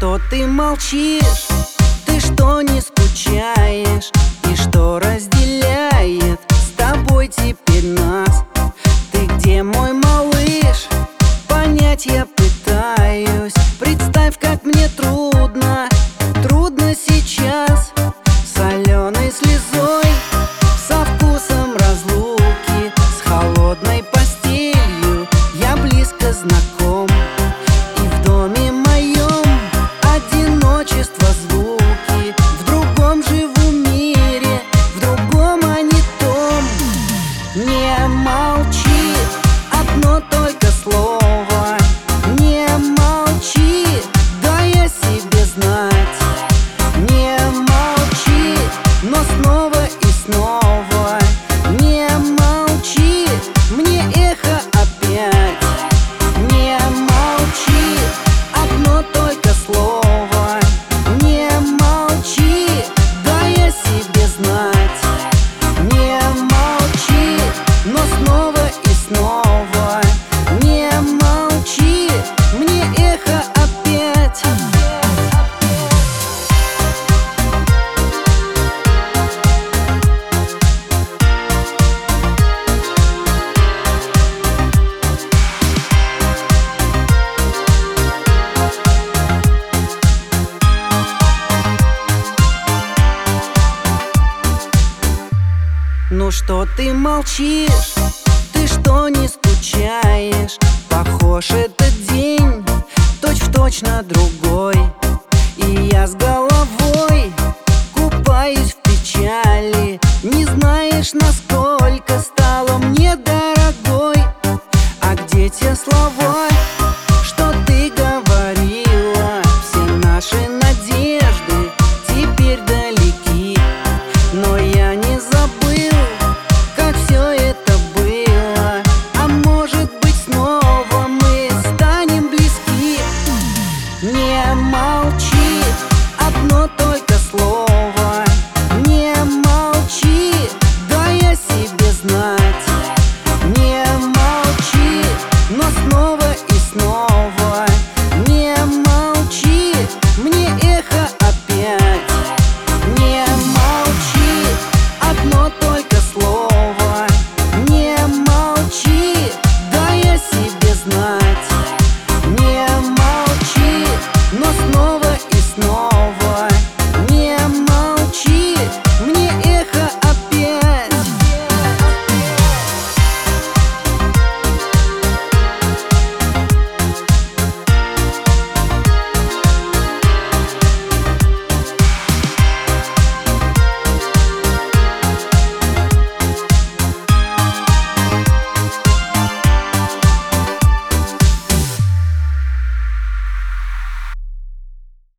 что ты молчишь? Ты что не скучаешь? И что разделяет с тобой теперь нас? Ты где, мой малыш? Понять я пытаюсь. Представь, как мне трудно, трудно сейчас. Соленой слезой, со вкусом разлуки, с холодной постелью я близко знаком. И в доме моем одиночество звуки. В другом живу мире, в другом, а не том. Не молчи, одно только слово. Не молчи, дай о себе знать. Не молчи, но снова и снова. Не молчи, мне эхо опять. Не молчи, одно только слово. Не молчи, дай о себе знать. Не молчи, но снова и снова. Не молчи, мне эхо опять. Ну что ты молчишь? Ты что не скучаешь? Похож этот день точь-в-точь на другой. И я с головой купаюсь в печали. Не знаешь, насколько стала мне дорогой. А где те слова, что ты говорила? Все наши надежды теперь далеки, но я